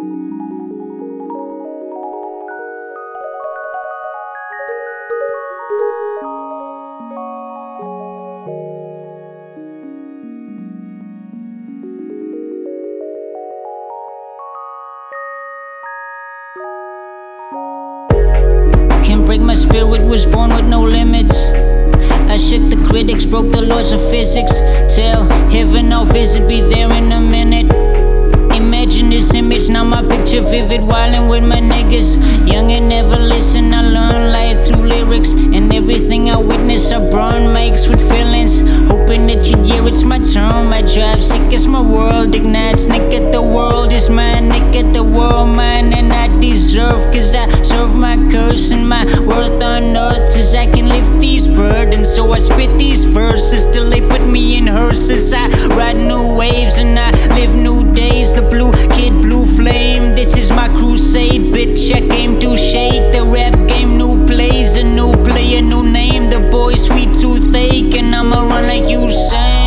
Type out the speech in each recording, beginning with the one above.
Can't break my spirit, was born with no limits. I shook the critics, broke the laws of physics. Tell heaven I'll visit, be there in a minute. Imagine this image, now my picture vivid. Wildin' with my niggas, young and never listen. I learn life through lyrics, and everything I witness I burn makes with feelings. Hoping that you hear it's my turn. My drive sick as my world ignites. Nigga, the world is mine, nigga, the world mine. And I deserve, cause I serve my curse. And my worth on earth is I can lift these burdens. So I spit these verses till they put me in hearses. I ride new waves and I live new days. The blue kid, blue flame, this is my crusade, bitch. I came to shake the rap game. New plays, a new play, a new name. The boy sweet toothache, and I'ma run like Usain.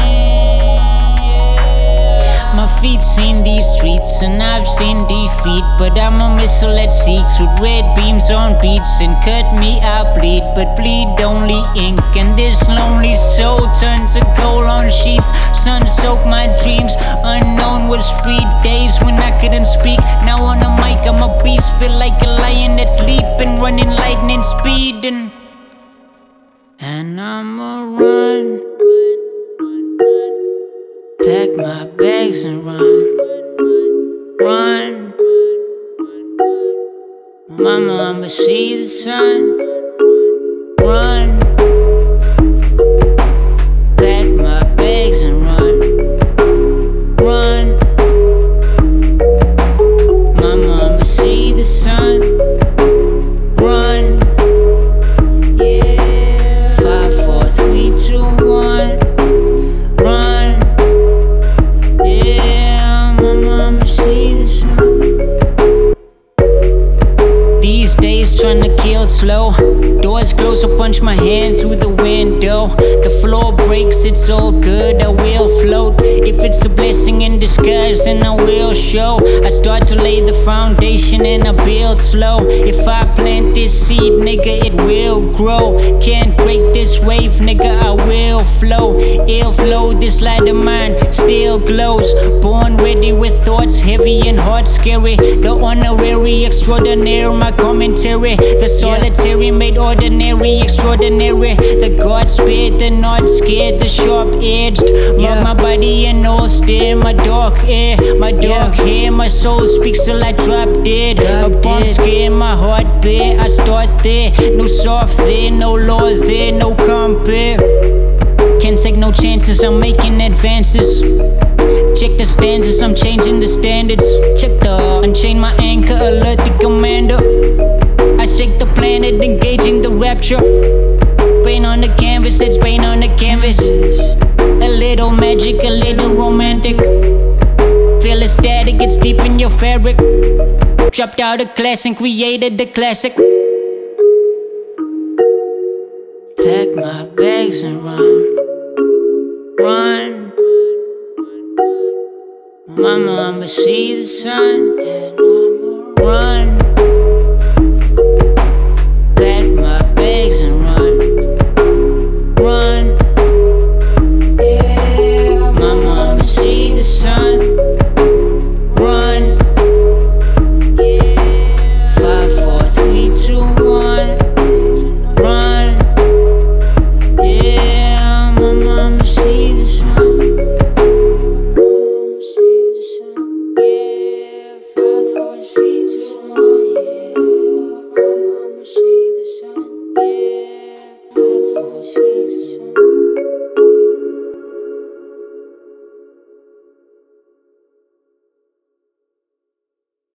My feet seen these streets and I've seen defeat, but I'm a missile that seeks with red beams on beats. And cut me, I bleed, but bleed only ink. And this lonely soul turned to gold on sheets. Sun soaked my dreams, unknown was free. Days when I couldn't speak, now on a mic I'm a beast. Feel like a lion that's leaping, running lightning speed. And I'ma run, pack my bags and run. Mama, I'ma see the sun. Run, pack my bags and run. Mama, I'ma see the sun. Run, yeah. 5, 4, 3, 2, 1. Run, yeah. Mama, I'ma see the sun. These days tryna kill slow. Doors close, I punch my hand through the window. The floor breaks, it's all good, I will float. If it's a blessing in disguise, then I will show. I start to lay the foundation and I build slow. If I plant this seed, nigga, it will grow. Can't break this wave, nigga, I will flow. Ill flow, this light of mine still glows. Born ready with thoughts heavy and heart scary. The honorary extraordinary, my commentary. The solitary made ordinary extraordinary. The God spared, the not scared, the sharp edged. Mark my body and all stare. My dark air, my dark hair. My soul speaks till I drop dead. A bomb scare, my heart bare. I start there, no soft there, no law there, no compare. Can't take no chances, I'm making advances. Check the stanzas, I'm changing the standards. Check the unchain my anchor, alert the commander. I shake the planet, engaging the rapture. Paint on the canvas, it's paint on the canvas. A little magic, a little romantic. Feel ecstatic, it's deep in your fabric. Dropped out a class and created the classic. Pack my bags and run. Mama, I'ma see the sun. Run.